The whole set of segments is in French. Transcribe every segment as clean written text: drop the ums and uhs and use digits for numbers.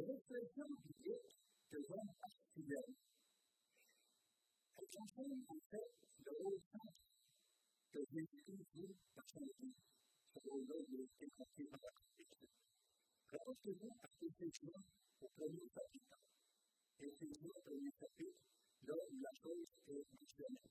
l'expression biblique que j'aime particulièrement, elle confirme en fait le rôle simple que Jésus joue dans son Église. Ce rôle-là, il a été compris par la Christ. Rapportez-vous à Éphésiens au premier chapitre. Éphésiens au premier chapitre, là où la chose est mentionnée.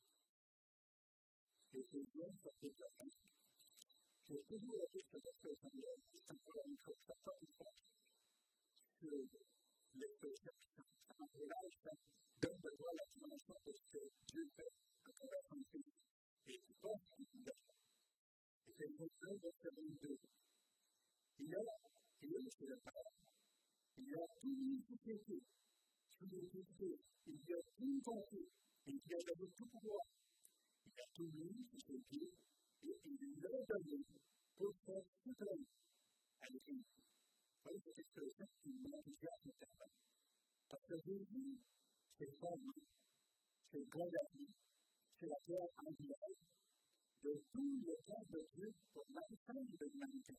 Éphésiens chapitre 1. J'ai toujours été cette expression-là, c'est encore une chose, ça pas une fois. Sur l'expression, ça m'encourage, ça donne de voir la dimension de ce que Dieu fait à travers son Fils. Et tu penses qu'il y a. Éphésiens 1, verset 22. Il y a, c'est le Père, il y a tout l'unifié, sous l'unifié, il y a tout compris, il y a donné tout pouvoir, il y a tout mis sous ses pieds, et il l'a donné pour faire suprême à l'Église. Oui, cette expression qui m'enthousiasme tellement. Parce que Jésus, c'est le fondement, c'est le grand d'avis, c'est la terre angulaire de tout le plan de Dieu pour l'ensemble de l'humanité.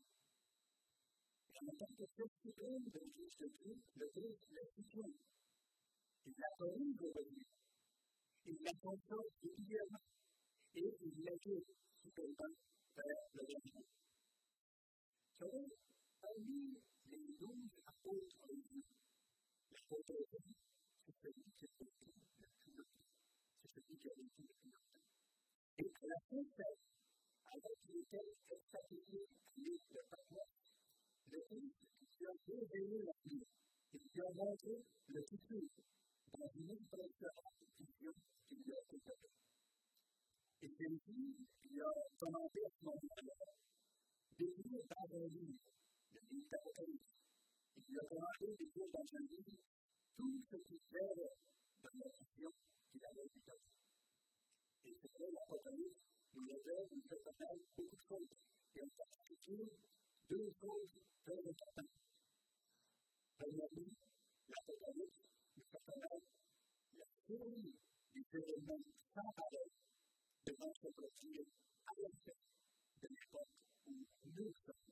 En tant que chef suprême de l'Église de Dieu, le Christ l'institue. Il la corrige aujourd'hui. Il la contrôle régulièrement. Et il l'aide suprêmement vers le dernier. Vous savez, parmi les 12 apôtres de Dieu, l'apôtre Jean, c'est celui qui a vécu le plus longtemps. C'est celui qui a vécu le plus longtemps. Et à la fin de sa vie, alors qu'il était expatrié à l'île de Patmos, le Christ lui a révélé la vie. Il lui a montré le futur dans une impressionnante vision qui lui a été donnée. Et Jésus lui a commandé à ce moment-là d'écrire dans un livre, le livre d'Apocalypse. Il lui a commandé d'écrire dans un livre tout ce qui verrait de la vision qu'il avait vue donner. Et c'est vrai, l'Apocalypse nous révèle, nous fait connaître beaucoup de choses. Et en particulier, deux choses très importantes. Premièrement, l'Apocalypse nous fait connaître la série des événements sans pareil de notre quotidien à la fin de l'époque où nous sommes.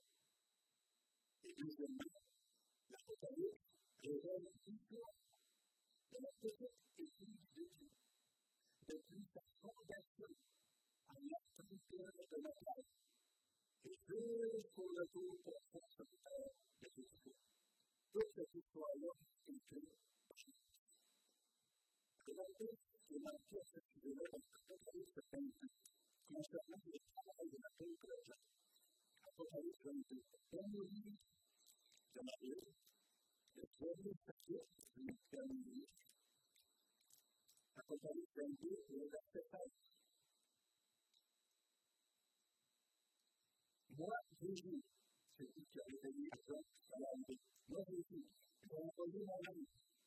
Et deuxièmement, l'Apocalypse révèle l'histoire de la petite Église de Dieu, depuis sa fondation en la tempête de la terre, et jusqu'au retour pour faire sur terre de Jésus-Christ. Toute cette histoire-là est écrite par Jésus. Regardez ce qui est marqué à ce sujet-là dans l'Apocalypse 22, concernant le travail de l'apôtre Jean. Apocalypse 22, premier livre de la Bible, le premier chapitre du dernier livre. Apocalypse 22, le verset 16. Moi, Jésus, celui qui a révélé à Jean à l'arrivée. Moi, Jésus, j'ai envoyé mon ami.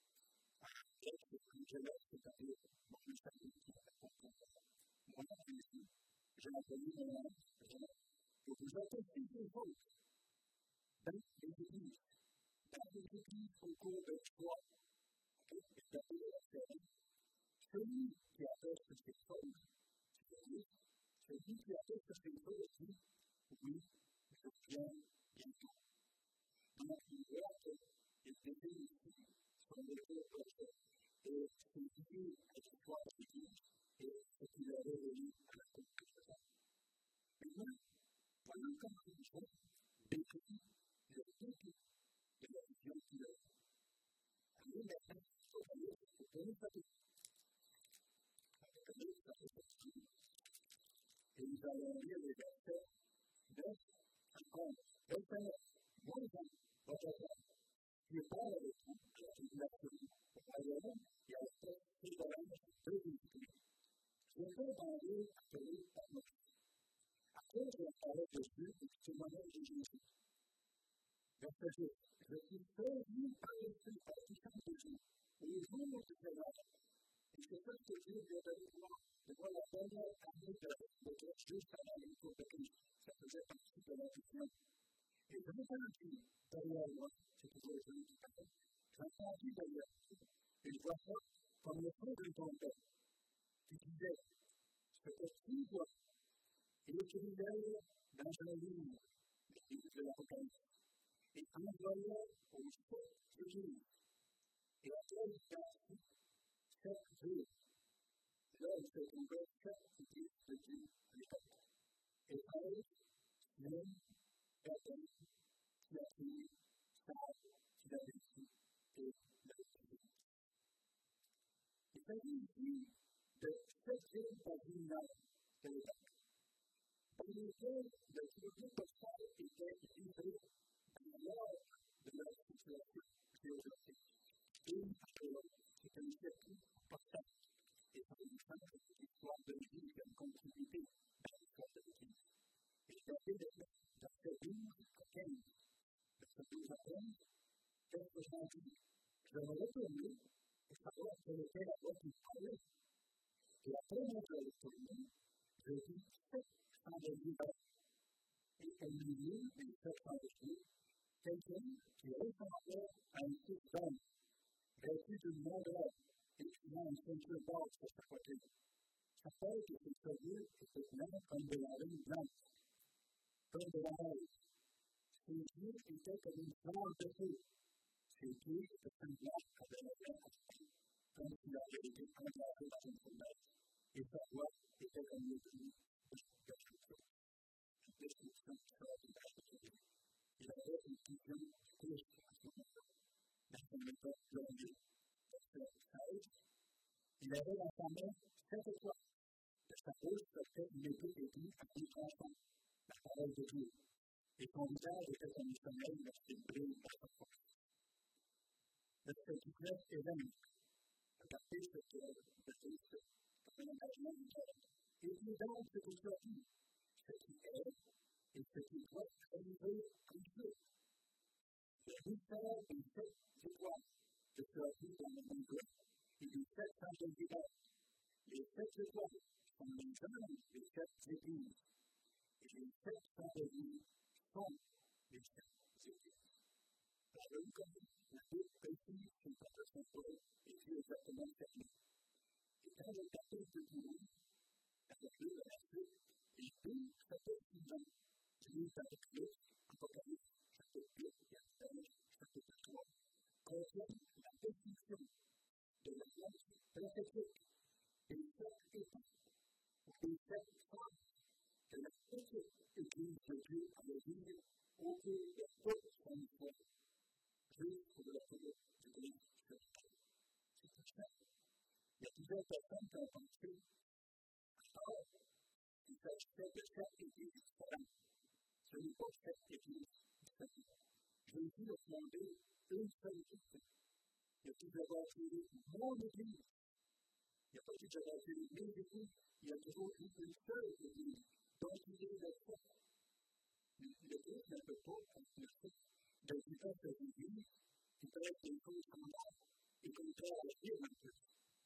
Je laisse c'est-à-dire mon messager qui a répondu. Moi, Jésus, j'ai envoyé mon ami. Et vous attestez les autres dans les églises. Dans les églises au cours de l'histoire. C'est-à-dire la série. Celui qui atteste ces choses, c'est-à-dire celui qui atteste ces choses dit, oui, je viens bientôt. Donc, il voit qu'il était ici, son retour prochain, et c'est lié à l'histoire de l'Église, et ce qu'il a révélé à la conclusion. Maintenant, voilà comment Jean décrit le début de la vision qu'il a eue. Allez maintenant, au premier chapitre. Et nous allons lire les versets 9 à 11. Verset 9. Moi, Jean, votre frère, qui parle avec vous de la tribulation, au royaume et à la précédente de Jésus-Christ. Je vais parler appelé Patmos. Après, je vais parler de Dieu et du témoignage de Jésus. Verset 10. Je suis saisi par l'Esprit par la puissance de Dieu, au jour du Seigneur. Et c'est ça que Dieu vient de voir, de voir la dernière année de Christ juste avant le retour de Christ. Ça faisait partie de la vision. Et je m'ai entendu derrière moi, c'est toujours Jésus qui parle, j'ai entendu derrière moi, et je vois ça comme le feu d'une tempête, qui disait, ce que tu vois, et écrivait dans un livre, le livre de l'Apocalypse, et envoyait aux sept églises. Et après, il y a 7 jours. Là, il se trouvait 7 églises de Dieu à l'époque. Et eux, même, Adam, qui a créé Sarah, qui l'a vécu, et l'a vécu. Il s'agit ici de 7 villes patrimoines de l'époque, dans lesquelles le culte postal était livré dans l'ordre de leur situation géographique. Une après l'autre, c'est un circuit postal. Et par exemple, l'histoire de l'Église qui a contribué à l'histoire de l'Église. Et il y avait dans ce 12 à 15, dans ce 12 à 15, quelques gens disent, je vais retourner et savoir quelle était la voie qui parlait. Et après mon retourner, je dis 700 de l'hiver. Et au milieu des 700 de l'hiver, quelqu'un qui ressemblait à un fils d'homme, vêtu d'une longueur, et qui a une ceinture d'or sur sa poitrine. Sa tête et ses cheveux étaient blancs comme de la laine blanche, comme de la neige. Ses yeux étaient comme une flamme de feu. Ses pieds étaient semblables à de la laine aspre, comme s'il avait été engagé dans une fournaise. Et sa voix était comme le bruit de feu. Une description extraordinaire de Jésus. Il avait une vision du Christ à ce moment-là. Dans son méthode plongée, verset 16, il avait dans sa main 7 étoiles. De sa bouche sortait une épée aiguë à bout tranchant, la parole de Dieu. Et son visage était comme le soleil lorsqu'il brille par sa force. Verset 19 et 20. Regardez ce que le Christ, comme un engagement du cœur. Et Dieu donc ce que tu as dit, ce qui est et ce qui doit arriver en Dieu. Le mystère des 7 étoiles que tu as vu dans le monde et des 7 anges d'hiver. Les 7 étoiles sont les anges des 7 églises. Et les 7 chandeliers sont les 7 églises. Alors, vous connaissez la Bible précise sur le peuple Saint-Paul et Dieu exactement fermé. Et dans le chapitre de Dieu, avec le verset, il dit chapitre suivant, Dieu avec le Apocalypse, chapitre 8, verset chapitre 3, contient la définition de la lance prophétique des 7 étapes, des 7 phases que la petite Église de Dieu avait vivre au cours de toute son histoire, jusqu'au retour de Christ sur terre. C'est tout ça. Il y a plusieurs personnes qui ont pensé, alors, il s'agissait de 7 églises différentes. Ce n'est pas 7 églises différentes. Jésus a fondé une seule église. Il a dit d'avoir créé mon église. Il n'a pas dit d'avoir créé mes églises. Il a toujours eu une seule église. Donc, il est le chef. L'église ne peut pas être le chef de diverses églises qui peuvent être des choses semblables et contraires à la Bible un peu.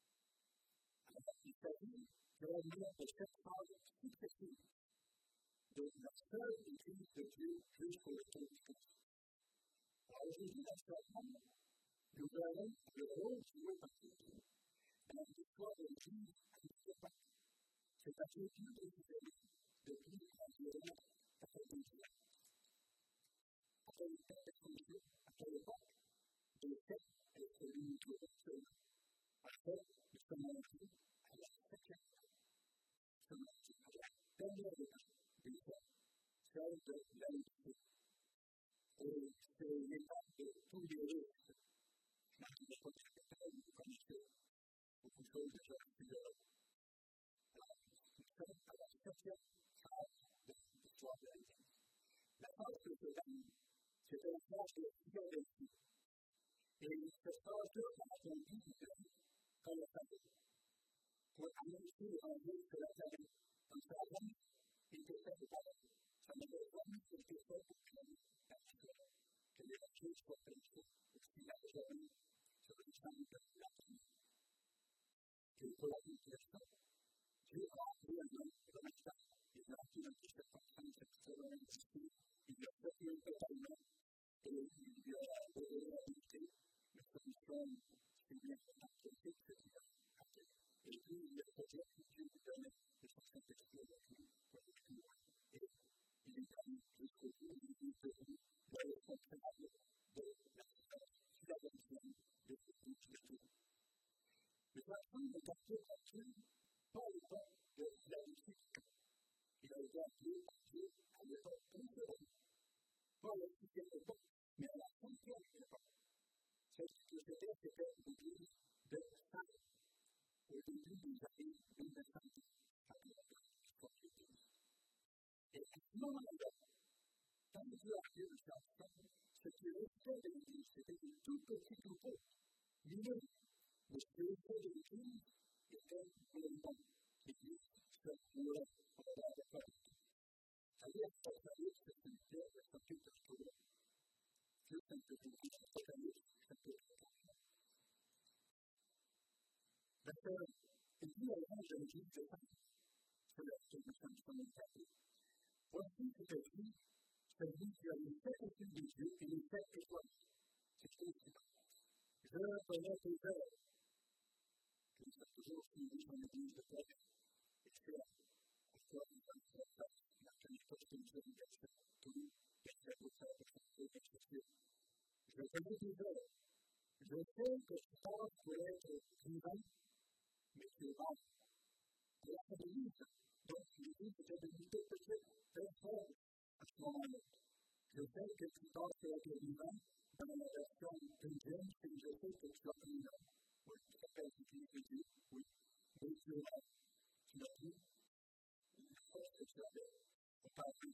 Alors, il s'agit réellement de 7 phases successives de la seule église de Dieu jusqu'au retour du Christ. Alors, aujourd'hui, dans ce moment, nous verrons le rôle du Dieu particulier dans l'histoire de l'Église à l'époque. C'est-à-dire plus précisément depuis environ 90 ans. Après le temps d'explosion, après l'époque, de fait, elle se limite au retour. Après, nous sommes rentrés à la 7e étape. Nous sommes rentrés à la dernière étape des faits, celle de laïcité. Et c'est l'étape de tous les risques. Dans l'époque actuelle, vous connaissez beaucoup de choses déjà plusieurs. Alors, nous sommes à la 7e phase de l'histoire de l'Église. La phase précédente, c'était la phase de Philadelphie. Et cette phase-là a accompli du temps comme le savait. Pour annoncer l'évangile de la terre, comme ça, l'homme était fait de pareil. Ça n'avait jamais été fait pour que l'évangile soit prêché aussi largement sur les champs de la terre. Et pour la culture, Dieu a appelé un homme remarquable. Il a appelé un petit chapitre 5, il l'a fait totalement et il lui a donné la vérité, la solution, c'est bien apprécié, c'est bien apprécié. Et puis, il a fait que Dieu lui donnait de son Saint-Esprit avec lui pour aller plus loin. Et il est allé jusqu'au bout, il est devenu le responsable de la philadelphienne de l'Église de a été appelé par Dieu à l'époque précédente. Pas à la sixième époque, mais à la cinquième époque. Cette société, c'était l'église de Sardes, au début des années 1910. Et à ce moment-là, quand Dieu a fait le changement, ce qui restait de l'église, c'était des tout petits troupeaux, mineurs. Le spirituel de l'église était moribond. L'église se mourait au bord de la vie. C'est-à-dire que l'Apocalypse, c'est une terre de s'occupe de ce troupeau. Dieu s'en peut beaucoup, l'Apocalypse, c'est un peu de ça. Parce que, et puis, à l'âge de l'église de Saint, c'est la situation de l'État. Voici ce que dit celui qui a les 7 esprits de Dieu et les 7 étoiles. C'est tout ce qui passe. Je connais tes œuvres. Puis ça a toujours suivi son église de Pâques. Et c'est là, pourquoi nous sommes sur la place, la qualité de l'éducation, tout, et c'est pour ça que c'est excessif. Je connais tes œuvres. Je sais que tu penses pour être vivant, mais tu es mort. Et là, c'est l'église. Donc, l'église était devenue toute petite, très faible à ce moment-là. Je sais que tu penses pour être vivant dans la version indienne, et je sais que tu as pris là. Oui, tu t'appelles l'église de Dieu, oui. Mais tu es mort. Tu n'as plus la force que tu avais auparavant.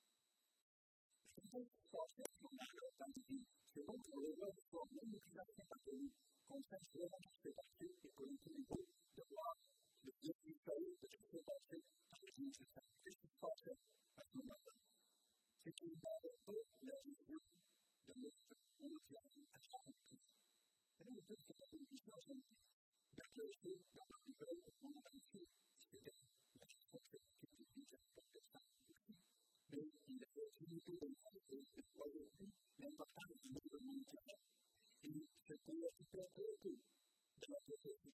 Je sais que tu penses à ce moment-là dans l'église. C'est bon pour les autres formes, même les plus anciens catholiques, qu'on sache vraiment ce qui s'est passé et pour les niveaux de voir le Dieu qui fait de ce qui s'est passé dans l'église de Saint. Qu'est-ce qui se passait à ce moment-là? C'est qu'il n'avait pas la vision de notre mondial à chaque prix. Et là, on peut se faire une vision aujourd'hui d'accueillir dans la nouvelle au monde entier. C'était la chose que l'Église protestante aussi. Mais il avait une idée de l'Église et aujourd'hui l'importance du monde mondial. Et c'était la supériorité de la société.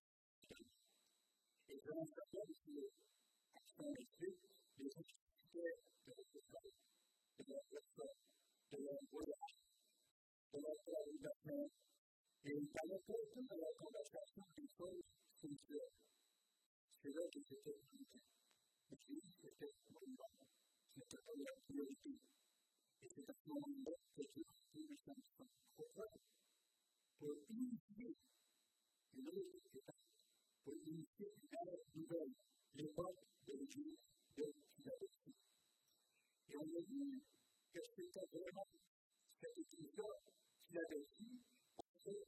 Et je me rappelle que, à son esprit, les activités de la société, de la personne, de leur voyage, de leur réalisation, et il parlait beaucoup de la conversation des choses spirituelles. C'est là que c'était limité. L'Église était moribonde. Ce n'était pas la priorité. Et c'est à ce moment-là que Dieu a pris le changement. Pourquoi? Pour initier une autre étape, pour initier une ère nouvelle, l'époque de l'Église de Philadelphie. Et on a vu que c'était vraiment cette église-là, Philadelphie, avec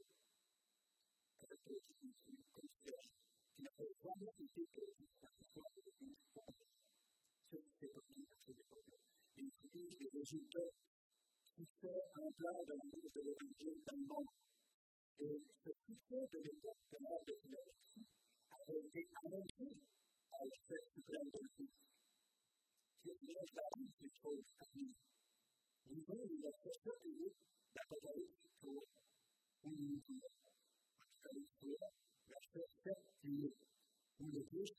l'Église chrétienne, qui n'avait jamais été écrite par l'histoire de l'Église romaine. C'est ce qui est possible à cette époque-là. Et puis, les résultats qui fait un plan de l'amour de l'Évangile dans le monde. Et ce succès de l'époque de l'ère de Philadelphie avait été annoncé à la fête suprême de l'Église. Qui est bien clairement ces choses à venir. Nous avons la question d'Apocalypse 3, où nous disons, Apocalypse 3, verset 7 et 8, où le Christ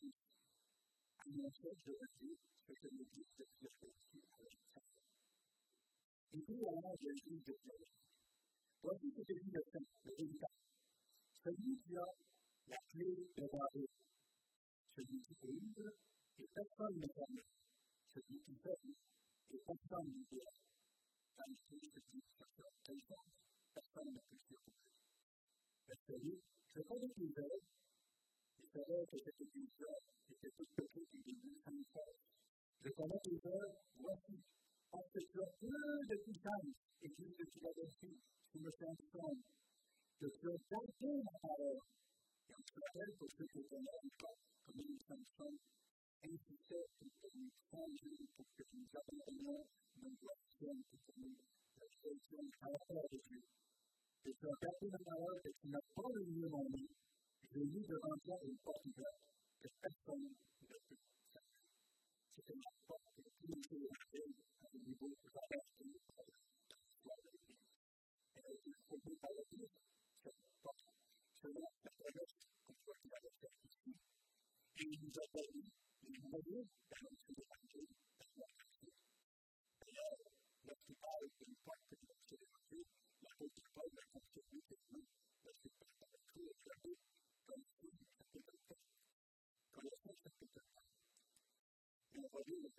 annonçait devant Dieu ce que l'Église de Philadelphie avait fait. Et puis, à l'âge de l'Église de Philadelphie, voici ce que dit le Saint, le véritable. Celui qui a la clé de David, celui qui ouvre, et personne ne ferme. Celui qui ferme, et personne ne dira. Quand le Christ dit quelque chose, personne ne peut s'y opposer. Verset 8, je connais tes œuvres, et c'est vrai que cette église-là était toute petite au début, sans force. Je connais tes œuvres, voici, parce que tu as peu de puissance, église de Philadelphie, sous le Saint-Esprit, que tu as gardé ma parole. Et on se rappelle pour ceux qui connaissent encore, comme le Saint-Esprit insistait pour nous changer, pour que nous abandonnions nos voitures, pour que nous choisissions à la part de Dieu. Et tu as gardé ma parole et tu n'as pas renié mon nom. J'ai mis devant toi une porte ouverte que personne ne peut faire. C'était la porte que tous les jours à un niveau de la porte de l'histoire de l'Église. Elle a été formée par la Bible, cette porte, selon la promesse qu'on soit qu'il avait faite ici. Et il nous a permis de nous montrer d'annoncer l'Évangile à la création. D'ailleurs, lorsqu'il parle d'une porte que nous avons évoquée, l'apôtre Paul a confirmé également lorsqu'il parle avec tout le diable, comme si chapitre 4. Colossiens chapitre 4. Et on va lire le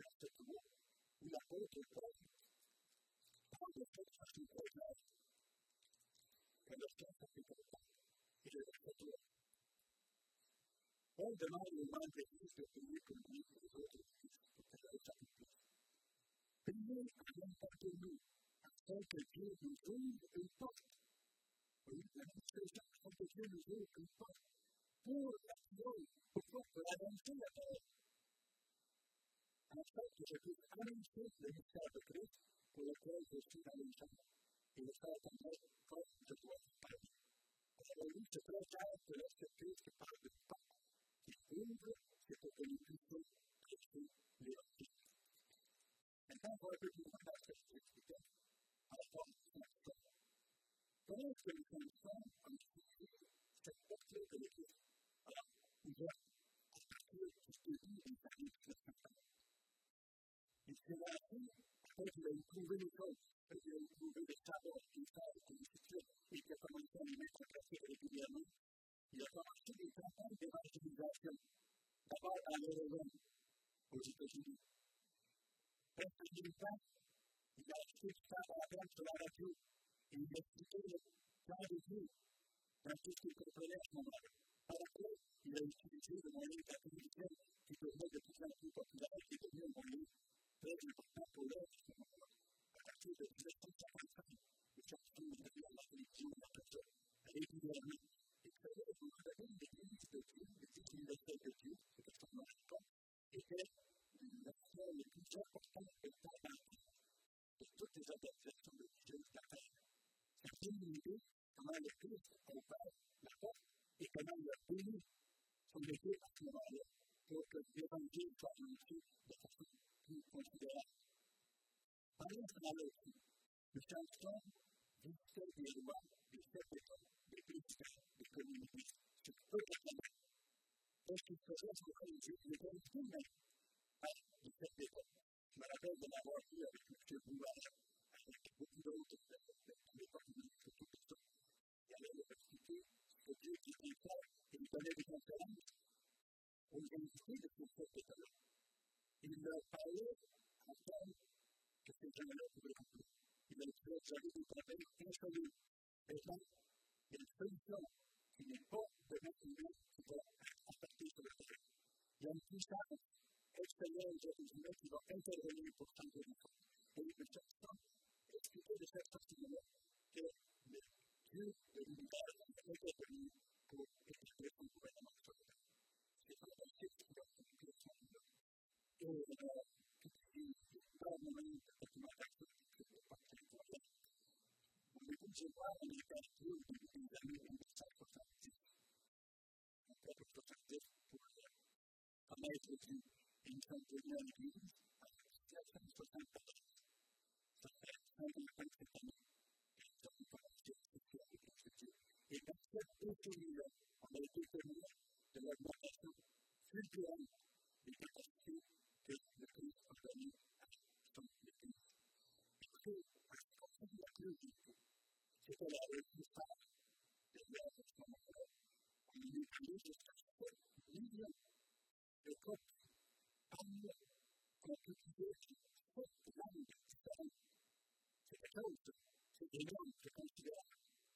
fait de façon très claire que le temps, ça fait pour temps. Et je le fais toi. On demande aux membres de l'Église de payer comme nous les autres Églises pour que ça soit plus. Priez en même temps que nous, afin que Dieu nous ouvre une porte. Oui, la même chose, afin que Dieu nous ouvre une porte pour la prière. Pourquoi? Pour annoncer la paix. En fait, que je puisse annoncer le mystère de Christ pour lequel je suis dans les gens et le faire connaître comme je dois parler. Alors oui, c'est très clair que lorsque Christ parle de porte qui ouvre, c'est pour que nous puissions prêcher l'évangile. Maintenant, on va un peu plus loin dans ce que je t'expliquais en rapport à ça. Comment est-ce que nous connaissons en utilisant cette porte-là de l'Église? Alors, ouverte à partir de ce que dit les familles de Saint-Paul. Il s'est lancé, après qu'il a éprouvé les choses, après qu'il a éprouvé les sabots, les sables, et ainsi de suite, et qu'il a commencé à les mettre en pratique régulièrement. Il a commencé des campagnes d'évangélisation, d'abord à l'Oregon, aux États-Unis. Presque en 2000 ans, il a acheté du temps à la peine sur la radio, et il a expliqué le plan de Dieu dans tout ce qu'il comprenait à ce moment-là. Par après, il a utilisé le moyen de la télévision qui devenait de plus en plus populaire, qui est devenu un moyen très important pour l'œuvre à ce moment-là. À partir de 1955, le chapitre de la vie à la télévision, on a fait ça régulièrement. Et vous savez, à ce moment-là, l'Église de Dieu, l'Église universelle de Dieu, c'est ce qu'on a rendu compte, était l'action les plus importantes de temps dans le temps de toutes les organisations religieuses de la terre. Ça donne une idée comment le Christ a ouvert la porte et comment il a béni son Église à ce moment-là pour que l'Évangile soit annoncé de façon plus considérable. Pendant ce moment-là aussi, le chanson visitait des lois, des chefs d'État, des présidents, des communautés, sur toute la planète. Parce qu'il faisait ce qu'on dit, il était lui-même par les chefs d'État. Je me rappelle de l'avoir vu avec M. Bouvard, avec beaucoup d'autres de l'époque où il était tout ça. Il allait leur expliquer ce que Dieu était faire et il donnait des conférences aux invités de ces chefs d'État-là. Il leur parlait en termes que ces gens-là pouvaient comprendre. Il leur disait, vous avez des problèmes insolubles. Maintenant, il y a une solution qui n'est pas de mettre une main qui va impacter sur le terrain. Il y a une puissance extérieure qui va intervenir pour changer les choses. Et le chanson expliquait de cette façon-là que le Dieu de l'univers est intervenu pour établir son gouvernement sur le terrain. C'est fantastique ce qu'il a expliqué son gouvernement. Et énormément de documentation qui ne pas très importante. On est obligé de voir une littérature au début des années 1970. On peut être 70 pour connaître Dieu. Et nous sommes venus à l'Église en 1974. Ça fait 55 cette année que nous avons commencé à discuter avec l'Église. Et dans cette décennie-là, on a été témoin de l'augmentation fulgurante des capacités que le Christ a données à son Église. Écoutez, en ce qui concerne la curiosité, c'était la résistance de l'œuvre de ce moment-là. On a eu plus jusqu'à 7 millions de copies annuelles qu'on peut utiliser sur 7 langues différentes. C'est quelque chose, c'est énorme, c'est considérable.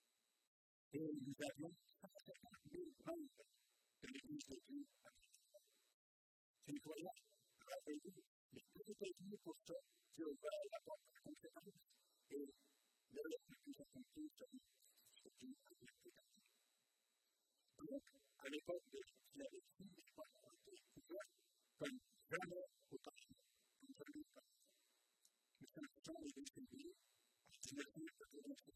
Et nous avions 150 000 membres de l'Église de Dieu à Christ. C'est incroyable. Rappelez-vous, les deux États-Unis pour ça, Dieu a ouvert la porte à la compétence et l'œuvre la plus accomplie, c'est Dieu a été accompli. Donc, à l'époque de Philadelphie, les portes ont été ouvertes comme jamais auparavant, comme jamais auparavant. Nous sommes toujours les décédés en 1986.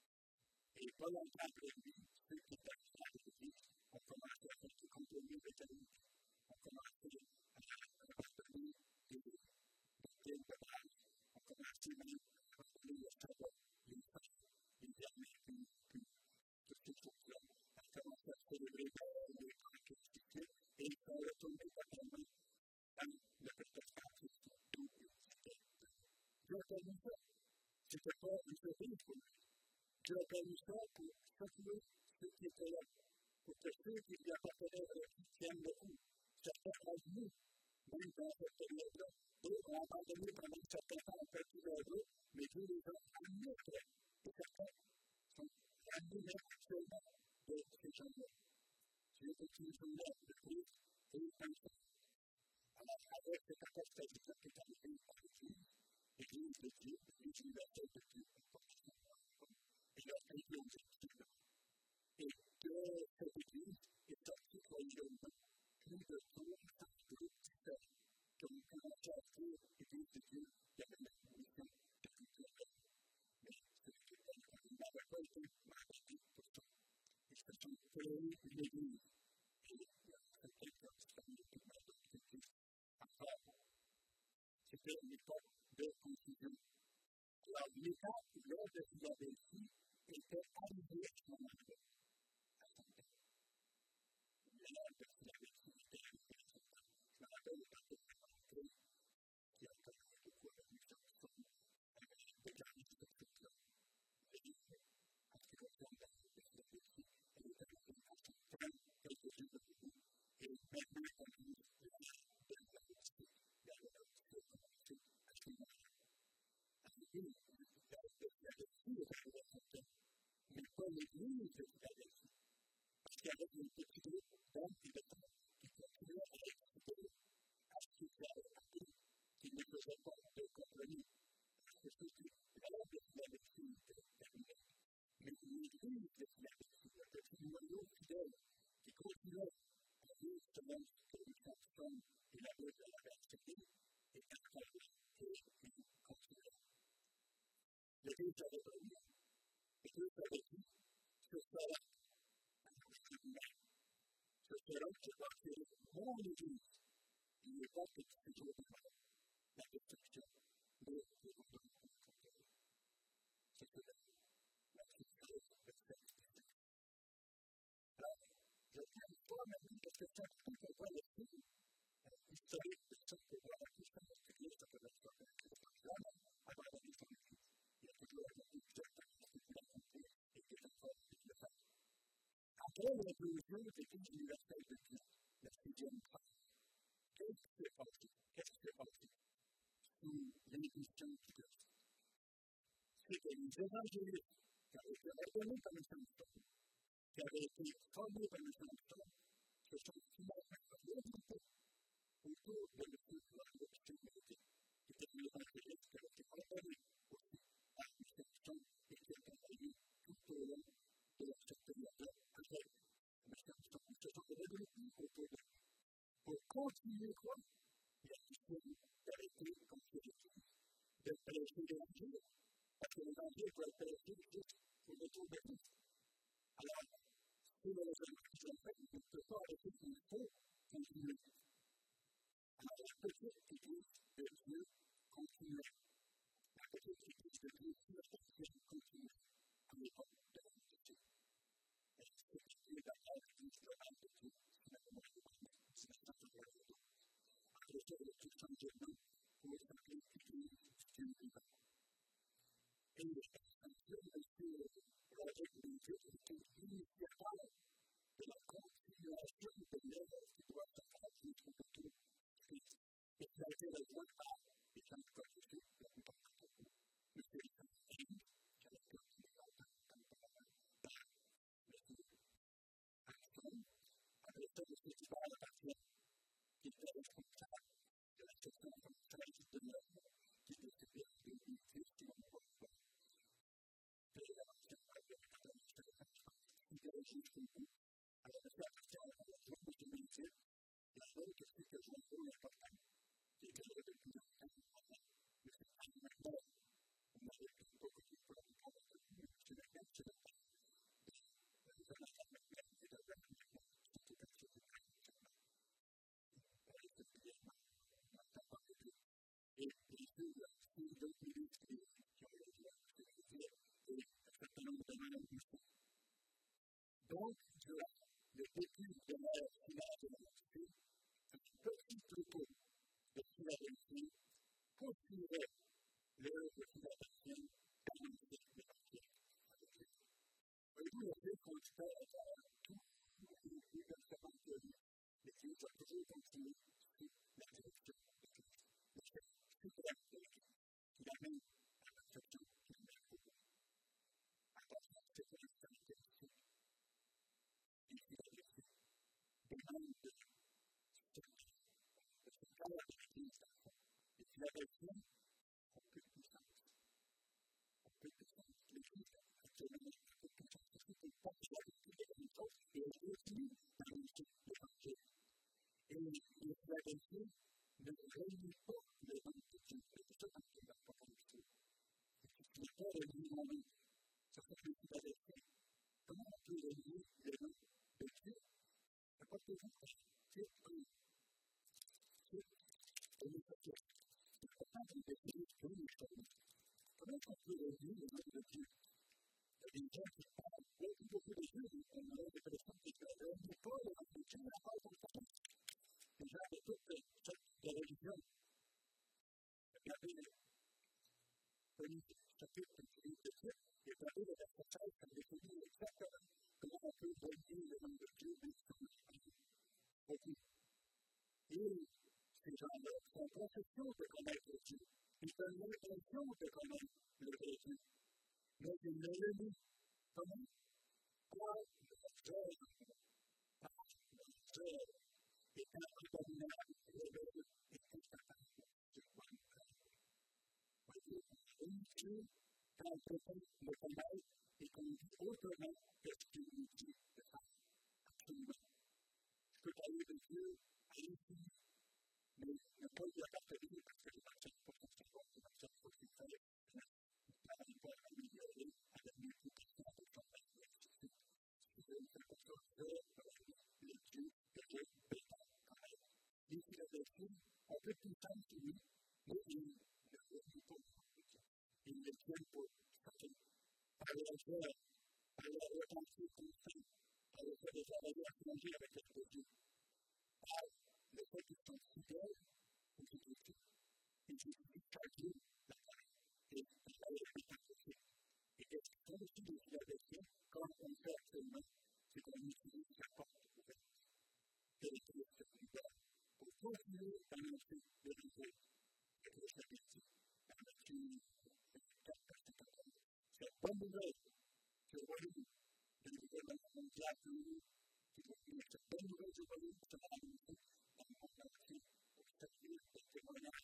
Et pas longtemps après lui, ceux qui étaient à l'Église ont commencé à faire des compromis britanniques, ont commencé à abandonner des doctrines de base, ont commencé même à abandonner le sabbat, les fêtes, les derniers, puis toutes ces choses-là, à commencer à célébrer les tranquillités, et ils sont retournés totalement dans le protestantisme, d'où ils étaient. Dieu a permis ça. C'était pas une surprise pour lui. Dieu a permis ça pour secouer ceux qui étaient là, pour que ceux qui lui appartenaient tiennent le coup. Certains ont vu, même dans cette période-là, d'autres ont abandonné pendant un certain temps, ont perdu leur dos, mais Dieu les a amenés actuellement plus de 300 groupes différents qui ont commencé à écrire l'Église de Dieu qui avait la mission de culture. Mais il n'avait pas été mandaté pour ça. Ils se sont créés une Église. Et c'était comme ça, il y a tout le monde qui était encore. C'était une époque de confusion. Alors, l'étape lors de Philadelphie était arrivée à ce moment-là. L'ère de Philadelphie était arrivée à ce moment-là. Je me rappelle quand je suis rentré, qui a encore beaucoup de chanson de garder cette chose-là. Et en ce qui concerne la vie de Philadelphie, elle est arrivée à son point quelques jours de vie. Et maintenant, on dit l'ère de Philadelphie. L'ère de Philadelphie a commencé à ce moment-là. L'ère de Philadelphie est arrivée à son point. Mais pas l'Église de Philadelphie. Parce qu'il y avait une petite groupe d'hommes et de femmes qui continuaient à exister à ce qu'ils avaient appris, qui ne faisaient pas de compromis. C'est ce que l'ère de Philadelphie était terminée. Mais l'Église de Philadelphie, le petit noyau fidèle qui continuait à vivre selon ce que les personnes et la Bible avaient accepté, est encore là et il continuait. L'Église avait dit, l'Église avait dit, ce sera ce sera qui va créer mon Église. Il n'est pas que tu toujours devant la destruction, mais pour nous donner un contrôle. C'est que la destruction de cette Église. Alors, je ne sais pas maintenant parce que c'est un peu qu'on voit le film historique de ce que voit la question de cette Église, ça peut être ça, avant la vie de son Église. Il y a toujours un peu de temps qui l'a compris et que je crois que le fait. Après l'inclusion des églises universelles de Dieu, la sixième phase, qu'est-ce qui s'est passé? Qu'est-ce qui s'est passé sous l'émission de Dieu? C'est que les évangélistes qui avaient été reconnus comme une chanson, qui avaient été formés comme une chanson, se sont finalement regroupés autour de l'humanité, qui était une évangéliste qui avait été reconnue aussi par une chanson et qui a accompagné tout au long de cette période-là. Ils se sont regroupés autour de lui. Pour continuer quoi? Il a décidé d'arrêter comme c'est l'église, de prêcher l'évangile, parce que l'évangile doit être prêché juste au retour de Christ. Alors, si les évangélistes l'ont fait, il ne peut pas arrêter, il faut continuer. Alors, la petite église de Dieu continuait. La petite église de Dieu continuait à l'époque de l'Antiquité. Et c'est ce qui est d'ailleurs l'église globale de Dieu, c'est la mémoire de Dieu, c'est la statue de Dieu. Après ça, il a tout changé de nom pour s'appeler l'église du Dieu vivant. Et un Dieu, monsieur Roger Boudieu, était l'initiateur de la continuation de l'œuvre qui doit se faire tout autour de Christ. Et qui a été rejoint par les gens du Côté, la plupart d'entre eux. Monsieur Henry, qui avait continué en tant que par monsieur Armstrong, avec ça, monsieur Duvall appartient, qui était responsable de la section française de l'œuvre, qui était décidée en 2010, qui on voit pas. Et alors, monsieur appartient à la joie de 2007, la seule question que je trouve importante, c'est que le plus important, mais c'est pas le même temps. On avait beaucoup de fois de prendre le plus, c'est le même, c'est le temps. Et nous allons faire le même, et le même, c'est tout à fait différent. Et c'est bien, on n'a pas de tout. Et Jésus, si d'autres ministres qui ont été là, je vais dire, et un certain nombre de membres aussi. Donc, le début de l'ère finale de l'Antiquité, un petit troupeau de Philadelphie poursuivait l'œuvre philadelphienne dans l'Antiquité de l'Antiquité. Voyez-vous, le fait qu'on se fait tout les versements de l'Église a toujours continué sous la direction de Christ. Le chef suprême de l'Église, qui amène à l'acceptation du même groupe. À partir de cette instance ici, il Philadelphie demande de ce cadre de l'Église d'enfant. Et Philadelphie, on peut de puissance. On peut de puissance. L'Église, actuellement, on peut de puissance. Parce que c'est pas que la vérité de la chose, et elle est aussi dans l'unité de l'Évangile. ne réunit pas les dons de Dieu. C'est ça qui est important ici. Tu n'es pas réuni moi-même. Ça fait que tu vas laisser. Comment on peut réunir les dons de Dieu? Parce que vous, c'est une question. C'est important de définir tous les choses. Comment on peut réunir les dons de Dieu? Il y a des gens qui parlent beaucoup de Dieu, on a des personnes qui ne réunissent pas les dons de Dieu à part comme ça. Les gens de toutes sortes de religions. Regardez le chapitre du livre de Dieu, et regardez le verset 16, ça définit exactement comment on peut réunir les dons de Dieu beaucoup. Et ces gens-là font profession de connaître Dieu. Ils donnent l'impression de connaître le vrai Dieu. Mais ils ne le disent comment? Par le zèle. Par le zèle. Et quand abominable, rebelle et incapable de voir le Père. Voyez, Dieu, quand quelqu'un le connaît et qu'on dit autrement que ce qu'il nous dit de faire. Absolument. Je peux parler de Dieu à l'infini, mais ne pas lui appartenir parce que je n'accepte pas son savoir, je n'accepte pas ce qu'il fait, je n'arrive pas à m'améliorer, à devenir plus puissant pour son père. Je ne fais pas ça, je le Dieu que je bénis. Les philosophies ont fait tout temps sur lui, mais ils ne le font pas. Ils ne tiennent pas. Par la joie, par la repentir constant, par le fait de travailler à plonger avec l'être de Dieu, par le fait qu'ils sont fidèles aux Écritures. Et Jésus chaque jour la terre et la terre est accessible. Et qu'est-ce qu'ils font aussi des philosophies, comme on fait actuellement, c'est qu'on utilise la porte ouverte. C'est le Christ ouvert pour continuer à annoncer le nouveau et le chapitre dans Matthieu 4, verset 14. Cette bonne nouvelle que voyez le gouvernement mondial qui va venir, cette bonne nouvelle du royaume sera annoncée dans le monde entier pour servir de témoignage.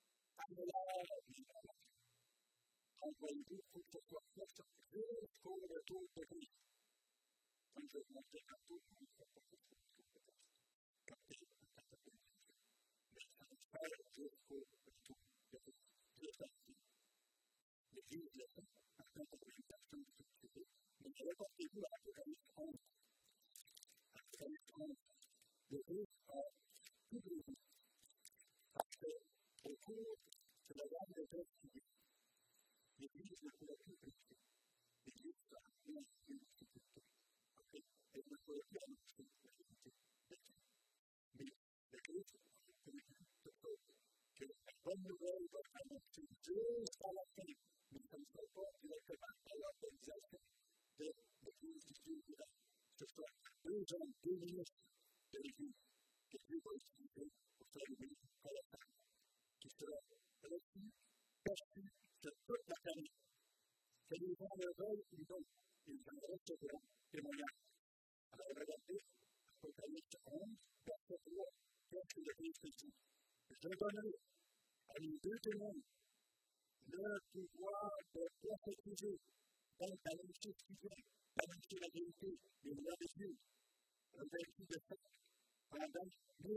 Amenez-la, envoyez-vous pour que ce soit fait jusqu'au retour de Christ. Comme je vous montrais tantôt, on ne fait pas jusqu'au retour de Christ. Comme il est en 90. Mais ça va se faire jusqu'au retour de Christ. Dieu est ainsi. L'Église le fait, en tant que communication de société. Mais reportez-vous à l'Apocalypse 11. Apocalypse 11. L'Église a tout brûlé. Parce qu'au cours de la guerre de guerre civile, l'Église ne pourrait plus prêcher. L'Église a une difficulté. Elle ne pourrait plus annoncer la vérité de Dieu. Mais l'Église a compris que la bonne nouvelle va être annoncée jusqu'à la fin. Mais ça ne sera pas directement à l'organisation de l'Église du Dieu vivant. Ce sera deux hommes, deux ministres de l'Église que Dieu va utiliser pour faire l'Église colossale, qui sera reçue, perçue de toute la planète. Que les gens le veulent ou non, ils en recevront témoignage. Alors regardez, Apocalypse 11, verset 3, qu'est-ce que l'Église dit? Je donnerai à mes deux témoins le pouvoir de prophétiser, donc d'annoncer ce qui vient, d'annoncer la vérité, les lois de Dieu, revêtus de fait, pendant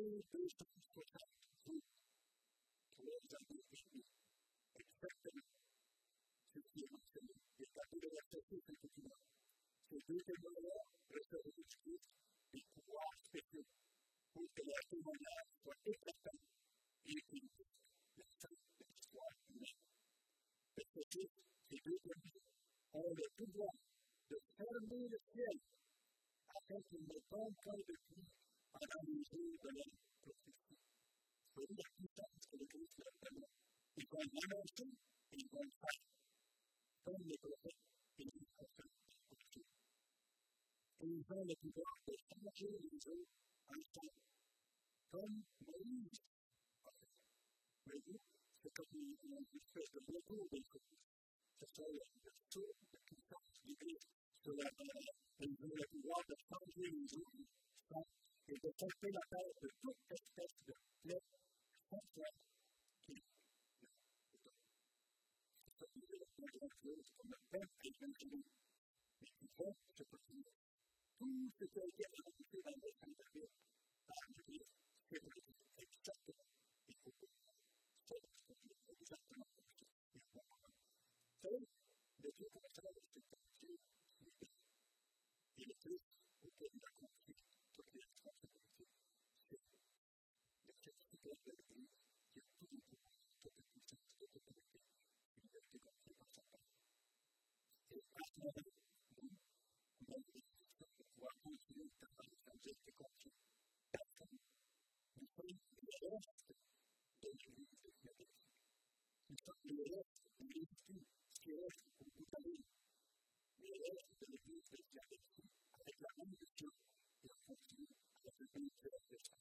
1260 jours. 3 années et demie. Exactement. Ce qui est mentionné. Et regardez le verset 6, un peu plus loin. Ces deux témoins-là recevront du Christ des pouvoirs spéciaux pour que leur témoignage soit éclatant et équilibré. La fin de l'histoire humaine. Verset 6, ces deux témoins ont le pouvoir de fermer le ciel afin qu'il ne tombe qu'un de pluie pendant les jours de la prophétie. Vous voyez la puissance que l'Église leur permet. Ils vont l'annoncer et ils vont le faire. Comme les prophètes et les prophètes aussi. Et ils ont le pouvoir de changer les jours ensemble. Comme Moïse a fait. Voyez-vous, c'est comme une espèce de retour des choses. C'est ça le retour de puissance de l'Église. Ils ont le pouvoir de changer les jours et de porter la terre de toute espèce de plaie contraire qui est là. C'est ça qui est la grande chose qu'on appelle les évangiles. Mais qui vont se poursuivre. Tout ce qui a été annoncé dans le Saint-David, par l'Église, c'est vrai, exactement. Il faut exactement ça. Le Dieu comme ça, c'est un Dieu qui est plus auquel il a compris toutes les responsabilités. C'est le certificat de l'Église qui a tout le pouvoir, toute la puissance, toute l'autorité, qui a été compris par sa part. Et à ce moment-là, nous, on a une décision de pouvoir continuer le travail qui a été compris. Parce que nous sommes les restes de l'Église de Philadelphie. Nous sommes les restes de l'Église qui reste au bout de la ligne. Les restes de l'Église de Philadelphie avec la même vision et on continue avec le pays de la Chrétien.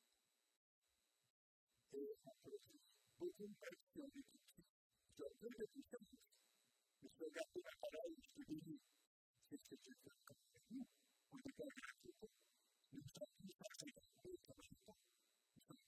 Et on peut dire beaucoup de personnes qui ont vécu qui ont peu de puissance, mais qui ont gardé la parole de ce béni. C'est ce que Dieu fait comme nous. On ne peut pas regarder tout. Nous sommes tous à 52 comme un temps. Nous sommes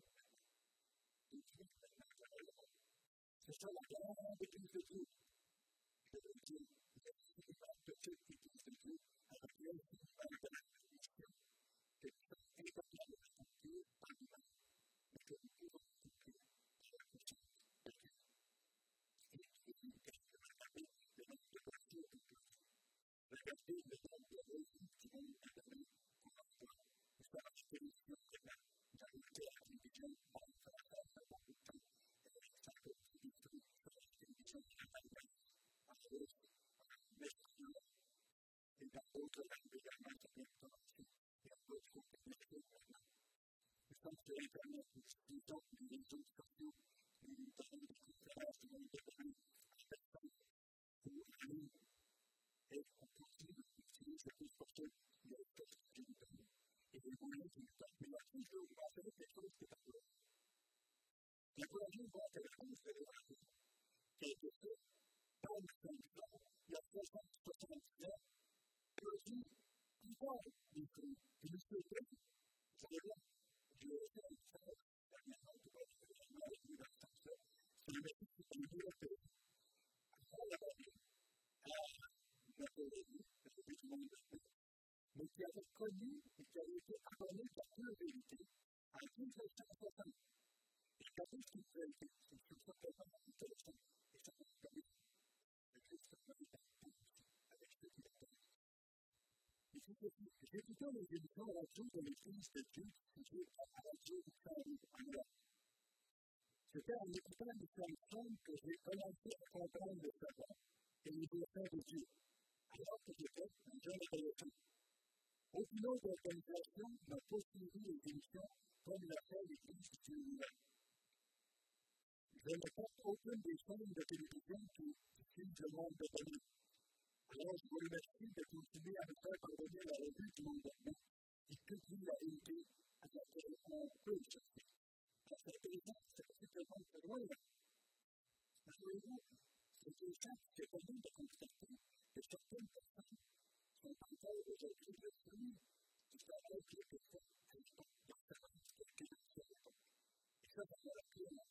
tous maintenant. C'est ça la grande église de Dieu. Je veux dire, c'est pas petite église de Dieu à laquelle il va y avoir la mission que nous sommes incapables d'accomplir par nous-mêmes, mais que nous pouvons accomplir par la puissance de Dieu. Et il est question de regarder le nombre de voitures que nous avons. Regardez le nombre de réussites qui vont nous donner pour l'emploi. Nous sommes en expédition de la majorité à l'individuel, on va faire ça beaucoup de temps. Ça peut être détruit sur la télévision qui n'a pas de base. En plus, l'espagnol et dans d'autres langues également qui viennent commencer. Et on peut trouver des choses maintenant. Nous sommes sur Internet, nous utilisons les réseaux sociaux, nous donnons des conférences, nous donnons des réunions à personne ou en ligne. Et on continue d'utiliser ce plus possible les ressources qui nous donnent. Et les moyens qui nous donnent. Mais il y a toujours une mentionner quelque chose qui est à l'heure. La première fois que la France de l'évangile qui a été fait par le Saint-Jean, il y a 379, produit encore des fruits. Et nous souhaitons, vous allez voir, je vais faire une chose, dernièrement, tout va être vraiment avec nous dans ce sens-là, c'est le métier qui est une nouvelle pays. Avant la Bible, à Napoléon, le pays du monde maintenant, mais qui avait connu et qui avait été abonné de la pure vérité en 1960. Et quand est-ce qu'il peut être c'est une chose vraiment intéressante. Et ça va se donner. Le Christ va être avec ceux qui l'attendent. Il faut que j'écoutais les émissions radio de l'Église de Dieu qui est à la radio en Europe. C'était en écoutant les chansons que j'ai commencé à comprendre le savoir et les bienfaits de Dieu. Alors que j'étais un jeune adolescent. Aucune autre organisation n'a pas suivi les émissions comme l'a fait l'Église de Dieu lui-même. Je ne porte aucune des chaînes de télévision qui diffusent le monde de demain. Alors, je vous remercie de continuer à me faire parvenir la revue du monde de demain qui publie la vérité à laquelle on peut chercher. Parce que les gens, c'est simplement de loin. Rassurez-vous, c'est des gens qui se permettent de constater que certaines personnes sont encore aujourd'hui le fruit du travail qui est fait à l'époque d'excellence de quelqu'un qui est là. Et ça va faire la pire.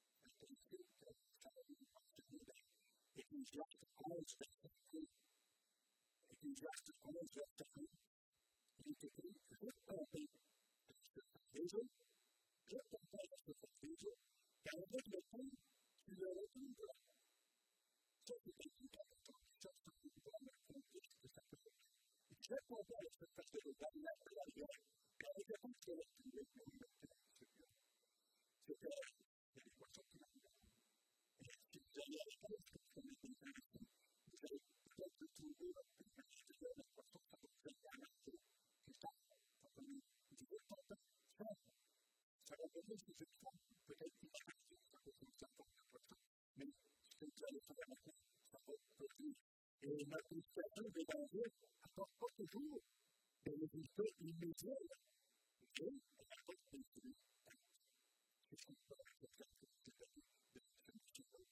Ecclésiaste 11, verset 1. Ecclésiaste 11, verset 1. Il est écrit, répondez à ce que fait déjà, répondez à ce que fait déjà, car avec le temps, tu le retrouveras. Ça, c'est écrit dans le temps. Ça, c'est une bonne contexte de sa parole. Répondez à ce que fait déjà, la guerre, car avec le temps, tu le retrouveras. C'était les poissons qui m'ont dit. Si vous allez à l'école, comme les intéressants, vous allez peut-être trouver un peu de l'extérieur de la poisson, ça va vous aider à marcher. Plus tard, ça va nous dire pourtant, ça va donner ces exemples, peut-être une réaction, ça va vous apporter la poisson, mais ce que vous allez faire maintenant, ça va vous aider. Et notre situation d'évangile n'apporte pas toujours des résultats immédiats, mais elle apporte des fruits. C'est ce qu'on peut faire de cette vie de cette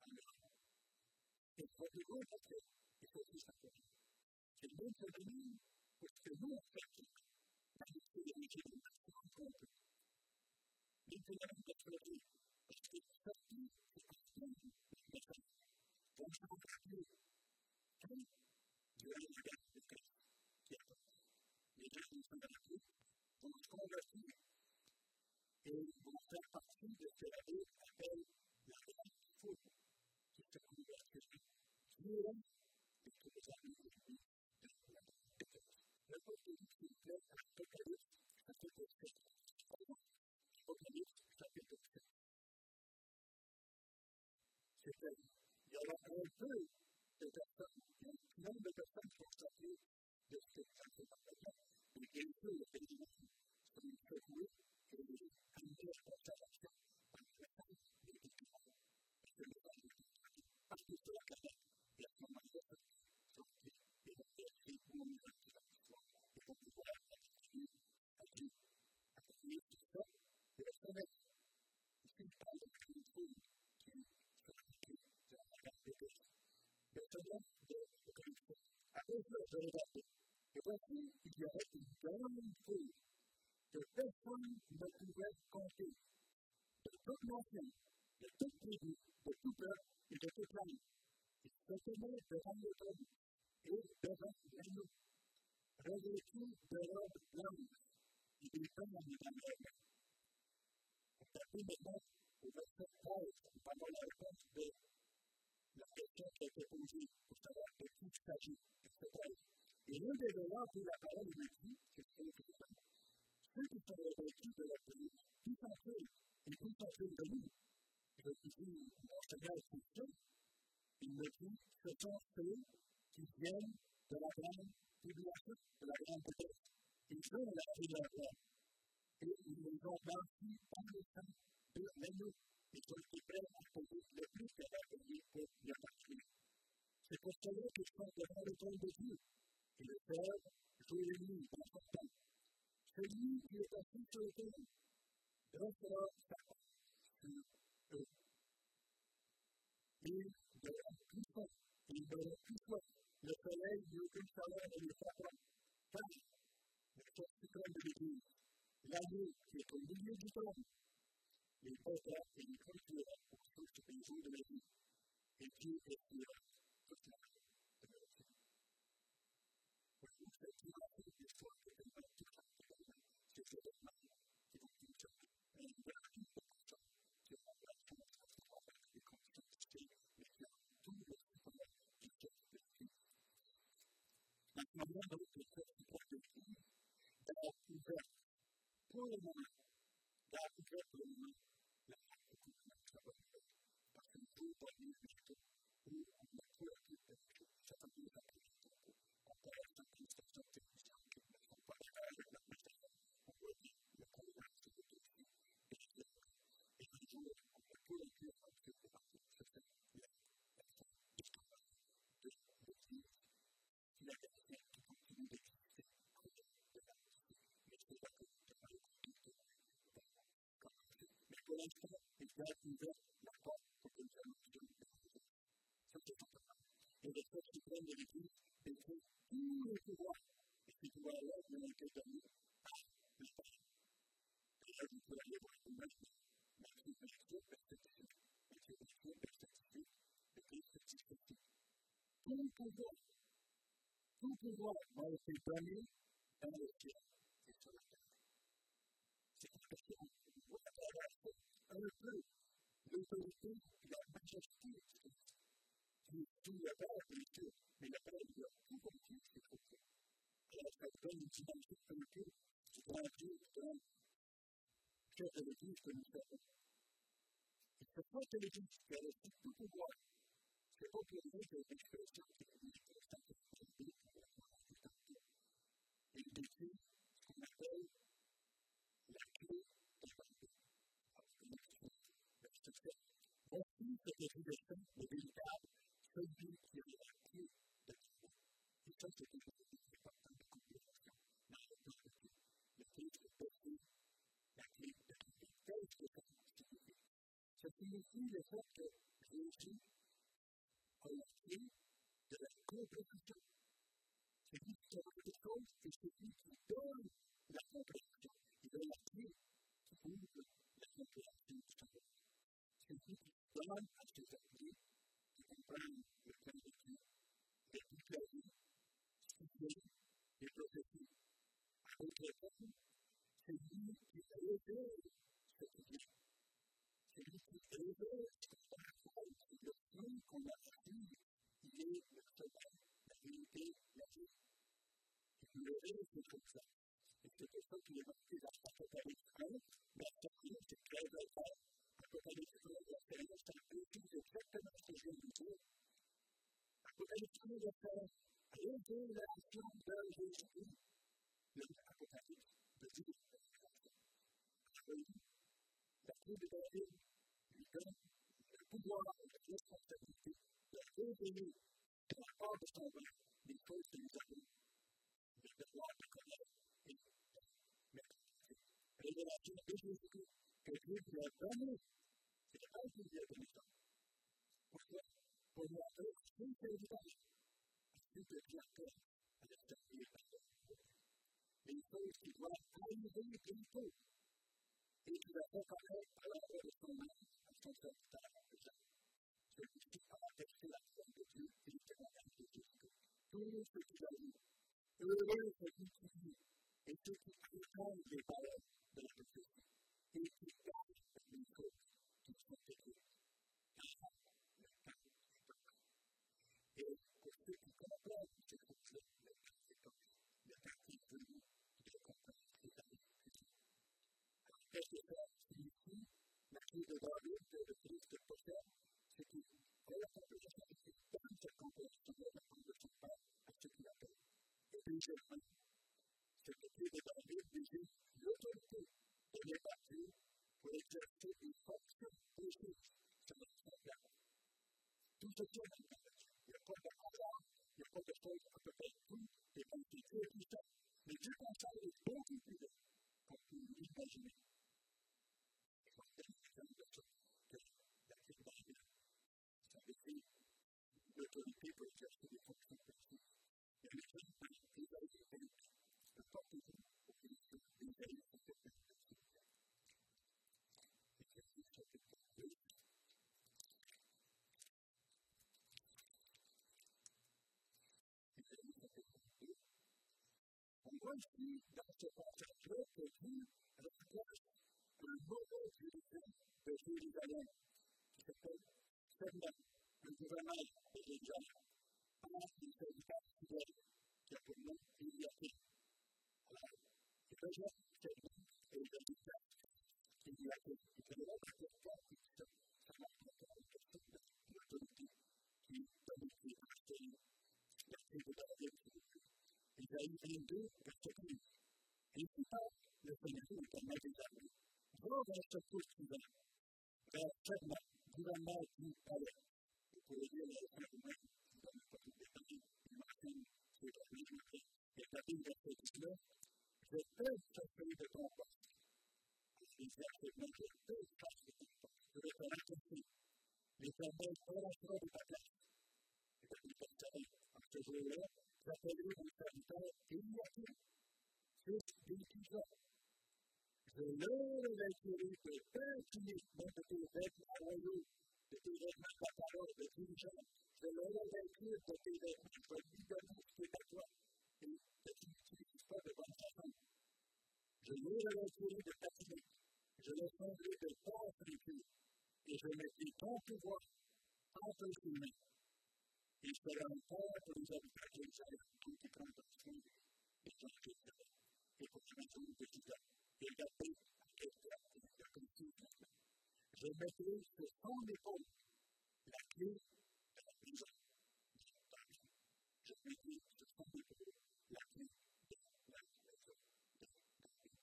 et pour le groupe, il faut que ça soit. C'est le même phénomène parce que nous, on pratique la vérité de l'action qu'on peut. Les phénomènes de la vie, parce que ça dit, c'est parce que les méthodes. Donc, je vous rappelle, quand Dieu a une garde de Christ qui apporte, les gens qui sont dans la vie, vont se convertir. et vont faire partie de ce que la Bible appelle la grande foule qui se trouve à Jésus. Dieu aime et que les amis de lui de la grande. Le peuple dit s'il vous plaît à l'Apocalypse, chapitre 7. Apocalypse, chapitre 7. C'est-à-dire, il y aura un peu de personnes, plein de personnes qui sont sorties de ce chapitre. Mais bien sûr, évidemment, sont secoués et amenés à conservation par la femme des documents. Parce que les femmes des documents, partout sur la planète, et à ce moment-là, sont des versets où on est dans l'histoire. Et on peut voir à Dieu, tout ça, et le sommet. Ici, je parle de une foule qui se rapproche de la grande découverte. Le sommet de l'Apocalypse. Après ça, je regarde. Et voici, il y avait une grande foule que personne ne pouvait compter, de toute nation, de toute tribu, de tout peuple et de toute langue. Ils se tenaient devant le trône et devant l'agneau, revêtus de robes blanches et des cornes dans leurs mains. On s'appuie maintenant au verset 13, nous parlons la réponse de la question qui a été posée pour savoir de qui il s'agit, verset 13. Et l'un des veillants prit la parole et me dit, c'est ce que je fais. Ceux qui sont revêtus de la police, qui sont-ils et qui sont-ils de nous? Je lui dis, mon Seigneur est Dieu. Il me dit, ce sont ceux qui viennent de la grande tribulation, de la grande détresse. Ils ont lavé leur voix et ils les ont blanchis par le sang de l'agneau. Ils ont été prêts à payer le plus qu'elle a payé pour le martyr. C'est pour cela qu'ils sont devant le trône de Dieu. Et le servent jour et nuit dans son temps. Celui qui est assis sur le trône dressera sa main sur eux. Ils deviendront puissants, ils deviendront puissants. Le soleil n'y aucune chaleur ne les frappera. Car le chef suprême de l'Église, l'agneau qui est au milieu du trône, les portera et les conduira aux sources des eaux de la vie. Et Dieu essuiera toute la main de leur vie. Voici cette dimension de l'histoire que nous avons tous en commun. C'est ce document qui vont nous chercher. Et il y a tout beaucoup de gens qui ont la chance de pouvoir faire des conditions de style, mais qui ont tout le support du chef de l'Église. Maintenant, donc, le chef suprême de l'Église d'a ouvert pour le moment, d'a ouvert pour le moment la porte de tout le monde. Ça va faire. Parce que nous pouvons pas vivre bientôt où on n'a plus à tout de choses. Ça va nous appeler bientôt. On peut être dans une station de télévision qui ne sont pas d'accord avec la méthode. On voit bien le programme sur le dossier. Et un jour, on ne peut plus plus en fait de partie. Ça fait l'histoire de l'Église qui a gagné qui continue d'exister de la vie. Mais c'est pas que de la vie de mais pour l'instant, il y a ouvert la porte pour que nous allons nous donner. Ça, c'est important. Et le chef suprême de l'Église détient tous les pouvoirs. Et ces pouvoirs-là vont être donnés par le Père. Et là, vous pouvez aller voir vous-même Matthieu 28, verset 18. Matthieu 28, verset 18. L'Église satisfait. Tout pouvoir va être donné dans le ciel et sur la terre. C'est une question qu'on voit à travers un peu l'autorité et la majesté de Christ. Tout le Père est Dieu, mais le Père il a tout compris, c'est trop peu. Alors ça donne une dimension un peu du grand Dieu, du grand chef de l'Église que nous avons. Il ne faut pas que l'Église qui a reçu tout pouvoir, ce n'est pas pour nous que l'expression qui est venue de Saint-Esprit pour la gloire du temps. Il décrit ce qu'on appelle la clé de l'Évangile. Verset 7. Voici ce que dit le Saint, le véritable, celui qui a la clé de Dieu. Et ça, c'est quelque chose qui est important de compréhension dans le plan de Dieu. La clé de Dieu, la clé de Dieu. Qu'est-ce que ça signifie? Ça signifie le fait que Jésus a la clé de la compréhension. C'est lui qui a quelque chose et c'est lui qui donne la compréhension. Il a la clé qui ouvre la compréhension du savoir. C'est lui qui donne à ses amis qui comprennent le plan de Dieu, les buts de la vie, ce qui vient, les prophéties. Avec les hommes, c'est lui qui révèle quotidien. Celui qui éveille la foi, le fruit qu'on a reçu, il est le sommeil, la vérité, la vie. Et vous le verrez, c'est comme ça. Et c'est pour ça qu'il est marqué dans l'Apocalypse 1, verset 1, c'est très vrai. Apocalypse 1, verset 1, c'est un peu tout exactement ce que je viens de dire. Apocalypse 1, verset 1, révélation de Jésus-Christ. L'Apocalypse de Dieu. La tribu de David lui donne le pouvoir et la responsabilité de révéler de la part de son Père les choses que nous avons le devoir de connaître et de mettre en pratique. Révélation de Jésus que Dieu lui a donné. C'est le Père qui lui a donné ça. Pourquoi? Pour montrer tout ses visages, ainsi que Dieu fait à l'extérieur de la terre. Les choses qui doivent arriver bientôt. Et qui va reconnaître à l'endroit de son âme, à son serviteur, celui-ci a attesté la parole de Dieu et le témoignage de Jésus. Tous ceux qui l'ont vu, heureux celui qui vit, et ceux qui entendent les paroles de la prophétie, et qui gardent les choses qui sont écrites. Car le temps est proche. Et pour ceux qui comprennent ces choses-là, le temps est proche. Le temps est venu de comprendre les années futures. Qu'est-ce que ça signifie? La crise de David, le Christ possède, c'est qu'il relève la charité dans cette compréhension de la part de son Père à ce qu'il appelle. Et deuxièmement, c'est que Dieu de David désigne l'autorité donnée par Dieu pour exercer une fonction pécheuse sur son père. Tout ceci est dans la nature. Il n'y a pas de hasard, il n'y a pas de choses à peu près tout, et comme c'est Dieu qui fait. Mais Dieu conseille beaucoup plus vite qu'on peut l'imaginer. L'autorité pour exercer des fonctions personnelles. Il y a les gens qui ont des aïeux politiques. Le porte-vous au ministère des aïeux qui fait la personnalité. Exercice chapitre 2. Exercice chapitre 2. On voit ici, dans ce passage-là, que Dieu remplace un mauvais dirigeant de Jérusalem qui s'appelle Sebna, un gouverneur de Jérusalem, par une serviteur fidèle qui a pour nom Eliakim. Alors, il rejette Sebna et il rejette Eliakim. Il fait l'autre question qui dit ça. Ça marche pas avec l'autorité qui donne les conseils, la tribu de David. Isaïe 22, verset 15. Ainsi parle le Seigneur l'Éternel des armées. Va vers ce cours suivant, vers Sebna, gouverneur du palais. Vous pouvez lire les arguments, je ne donne pas tout le détail, il m'enseigne sur la vie, et établir le verset 19. Je peux sortir de ton poste. Il dit à Sebna, je peux sortir de ton poste. Je vais te raconter. L'Éternel relâchera de ta place. Et puis, il dit, en ce jour-là, j'appellerai mon serviteur Eliakim, fils d'Hilkija. Je leur révélerai que infiniment de tes vêtements royaux, de tes vêtements de la parole, de dirigeants, je leur révélerai de tes vêtements, je vais lui donner ce qui est à toi, et que tu n'utilises pas de bonne façon. Je leur révélerai de ta technique, je leur ferai de force vécue, et je mettrai ton pouvoir entre ses mains. Et je ferai un père pour les habitants de Jérusalem, qui prendront soin des gens qui sont et pour la maison de Juda. Et regardez à quel point il a compris maintenant. Je mettrai sur son épaule la clé de la prison de son père. Je mettrai sur son épaule la clé de la maison de David.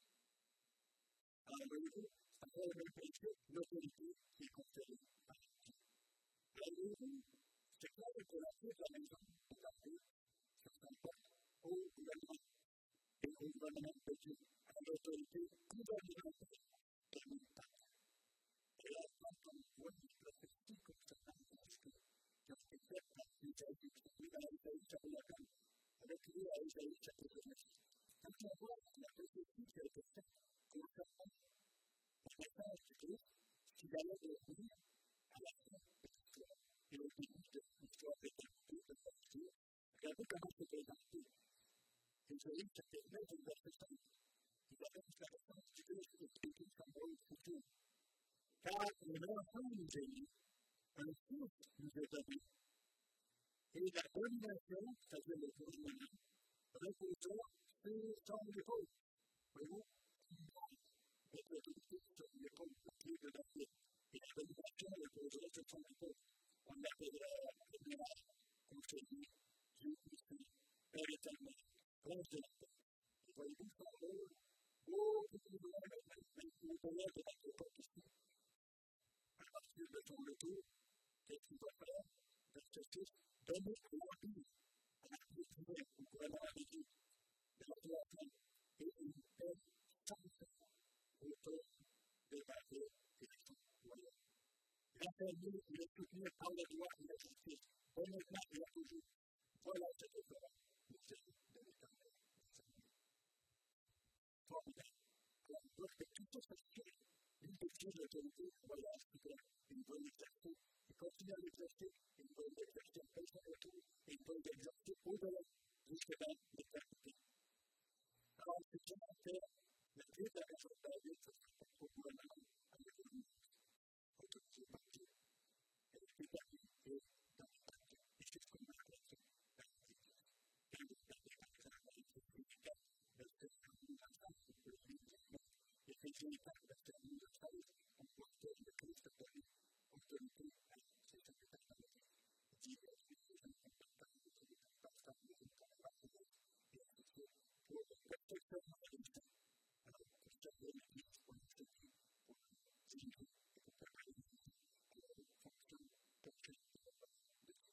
Alors, voyez-vous, après le même principe, l'autorité qui est conférée par Dieu. Alors, voyez-vous, c'est clair que la clé de la maison de David se comporte au gouvernement. Et au gouvernement de Dieu, à l'autorité gouvernementale de mon Père. Et là, quand on voit les prophéties concernant l'Esprit, qui ont été faites par Isaïe, qui sont lues dans Isaïe chapitre 1, avec lui à Isaïe chapitre 9. Quand on voit la prophétie qui a été faite concernant le message du Christ, qui allait devenir à la fin de l'histoire, et au début de l'histoire d'éternité de notre Dieu, regardez comment c'est présenté. Isaïe chapitre 9, verset 5. Il y avait une connaissance du Christ écrit comme rôle futur. enfant nous est né, un fils nous est donné, et la domination, c'est-à-dire le gouvernement, reposera sur son épaule. Voyez-vous, mettre l'autorité sur l'épaule, le pied de la vie. Et la domination reposera sur son épaule. On l'appellera le miracle, conseiller, Dieu puissant, Père éternel, prince de la paix. Et voyez-vous, son rôle, beaucoup plus loin, même au-delà de notre époque ici, à partir de son retour, qu'est-ce qu'il va faire? Verset 6, donner à l'empire, à la prière, au gouvernement de Dieu, de la création, et une paix sans fin, autour des barrières et des gens royaux. L'affermir et le soutenir par le droit et la justice, honnêtement et à toujours. Voilà ce que fera le Seigneur de l'Éternel. Formidable. Alors, on doit faire tout ça s'assurer. Une question de l'autorité royale suprême, une bonne exercer, et continuer à l'exercer, une bonne exercer après son retour, et une bonne exercer au-delà, jusque dans l'éternité. Alors, c'est comment faire la vie de la maison de David, ce sera pas trop gouvernement avec le monde, autorisé par Dieu. Elle est établie et dans le pacte, et c'est ce qu'on a appelé la vie. Quand vous regardez par exemple dans les Éphésiens 4, verset 12 à 16, vous pouvez lire directement. Éphésiens 4, verset 12 à 16, on voit que le Christ a donné autorité à ses secrétaires dans la vie. Il dit que les gens ne sont pas parmi les pasteurs, mais ils sont pas parmi les et ainsi de suite, pour le perfectionnement de l'État. Alors, pour servir l'Église, pour l'instruire, pour diriger et pour préparer l'Église à la fonction prochaine de la part de Dieu.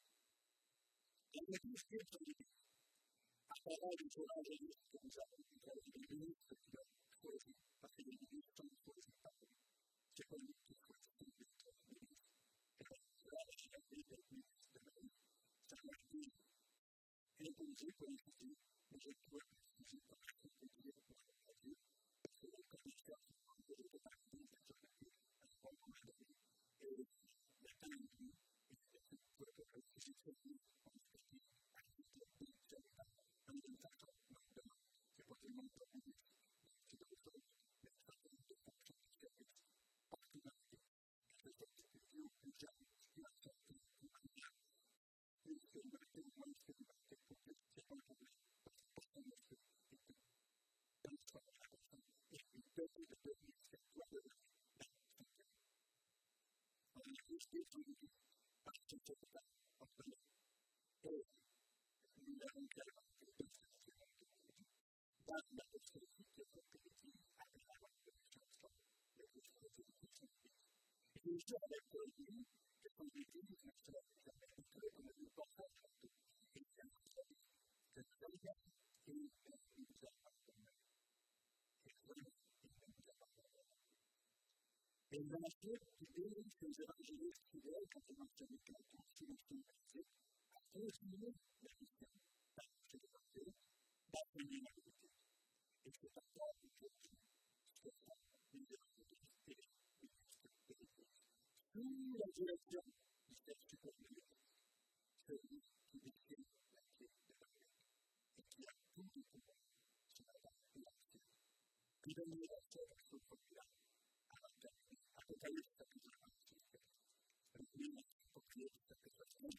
Et l'Église qui est sur l'Église, à travers les évangélistes que nous avons, les ministres qui doivent choisir, parce que les ministres sont choisis par eux. C'est pas nous qui choisissons d'être ministres. C'est pas cela la finalité d'être ministre de ma vie. Ça m'a été imposé pour les critiques, mais je dois préciser par la de dire à Dieu, parce que les connaisseurs qui ont été partis de cette journée à ce moment donné, et la temps est venu, et c'est ce que j'ai choisi en expertise à l'équipe de l'État, en une façon maintenant, c'est pas tout le monde qui a dit, c'est d'autres choses, mais c'est pas tout le monde de fonction de service, partout dans l'équipe, quelque chose de plus vieux ou plus jeune, qui a sorti plus maniable, plus expérimenté ou moins expérimenté, pour que c'est pas un problème, parce que personne ne peut, et que dans l'histoire de la personne, et il peut de devenir ce qu'elle doit devenir dans son cœur. On a plus d'études, parce que c'est ça, entre nous. Et nous avons clairement fait deux questions dans la perspective de notre église après avoir fait une chanson, les questions de l'église. Et je suis avec lui, que son église ne sera jamais entrée dans le passage de et c'est un service que nous avons et nous avons abandonné. Et vraiment, il nous a abandonné. Et ensuite, il dit que les évangélistes fidèles, quand ils mentionnaient quelqu'un sur le style pratique, a continué la mission d'annoncer l'évangile, d'enseigner la vérité. Et c'est encore aujourd'hui ce que font les évangélistes et les ministres de l'Église. Sous la direction du chef supérieur, celui qui détient la clé de la vie et qui a tout le pouvoir sur la base de l'action. Puis donner la clé à ce populaire avant de terminer. Apocalypse chapitre 26. Apocalypse chapitre 26.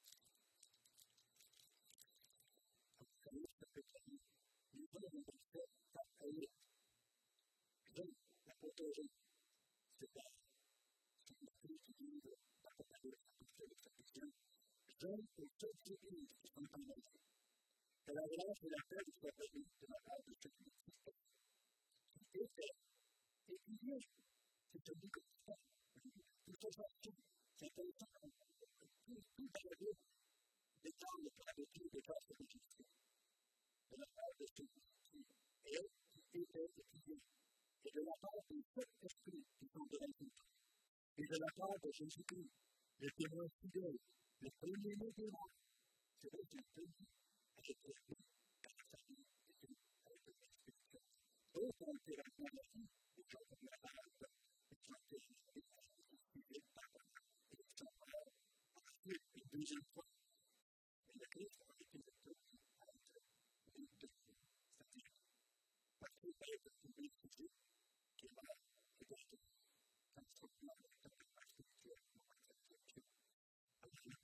Apocalypse chapitre 26. Il donne un verset à Aïe. Donc, l'apôtre Jean, c'est la écrit qui dit d'Apocalypse chapitre 1. Jean aux sept églises qui sont en Asie. Que la grâce et la paix soient bénies de la part de celui qui était et qui vient. C'est un but constant. De toute façon, c'est intéressant. Tout dans la vie déclare le plan de Dieu, déclare ce que j'ai fait. De la part de celui qui est, qui était et qui vient. Et de la part des sept esprits qui sont de l'invité. Et de la part de Jésus-Christ, les témoins fidèles, les premiers-nés des rois. C'est vrai qu'il peut dire avec les vies, dans la famille et avec le spirituel. D'autres ont été rendus à la vie, des gens comme la Barbe, des gens qui ont été suivis par la et des gens ensuite, une deuxième fois. Mais le Christ a été le premier à être une deuxième, c'est-à-dire, parce qu'il va être trouvé sujet qui va regarder comme structure avec la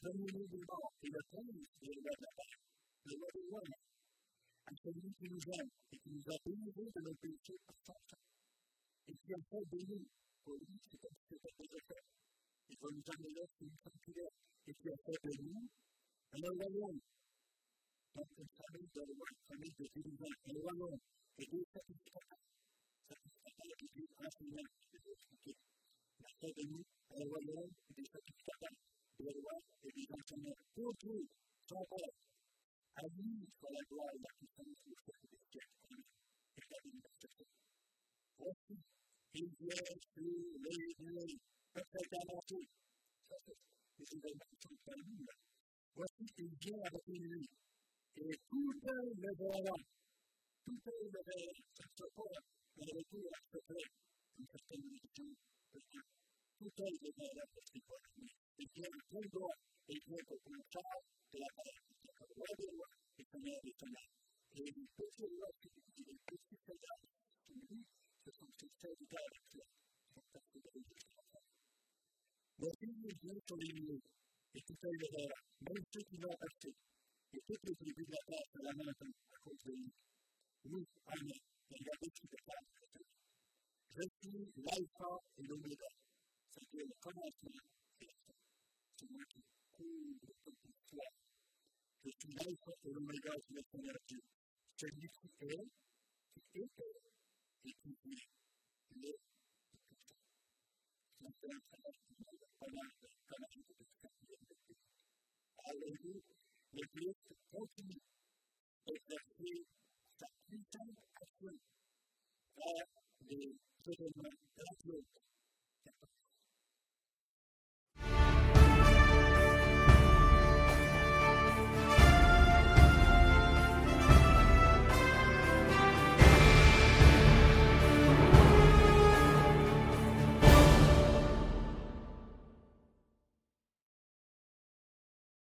premier des morts et le prince des lois de la terre, le roi des rois, à celui qui nous aime et qui nous a délivrés de nos péchés par son sang, et qui a fait de nous, pour lui, c'est comme si c'était déjà fait. Il va nous amener là, c'est une tranquillité, et qui a fait de nous un royaume. Donc, une famille de rois, une famille de dirigeants, un royaume, et des sacrificateurs. Sacrificateurs qui disent enseignants, je vais expliquer. Il a fait de nous un royaume et des sacrificateurs, des rois et des enseignants. Pour Dieu, son Père, à lui soit la gloire et la puissance au siècle des siècles. Amen. Et la bénédiction. Voici, il vient sur les nuées, peut-être avancé. Ça, c'est les événements qui sont en nous, là. Voici, il vient avec les nuées. Et tout œil le verra. Tout œil le verra. Ça ne sera pas un retour à ce près, une certaine religion. Tout œil le verra, parce qu'il va lui. Il vient de plein droit. Il vient pour le char de la terre. Il vient pour le roi des rois et Seigneur des seigneurs. Et les petits rois, les petits soldats, qui lui, ce sont ces serviteurs actuels qui sont partis de l'Église. Voici, il vient sur les nuées. Et tout œil le verra. Même ceux qui l'ont acheté. Et toutes les tribus de la terre se lamentent à cause de lui. Oui, amen. Regardez ce qui se passe. Je suis l'alpha et l'oméga. C'est-à-dire le commencement et la fin. C'est moi qui couvre toute l'histoire. Je suis l'alpha et l'oméga, dit le Seigneur Dieu. Celui qui est et qui vient. Il est et tout ça. C'est un travail qui est pas mal de discipline. Alléluia. L'Église continue d'exercer sa puissante action vers les événements grandioses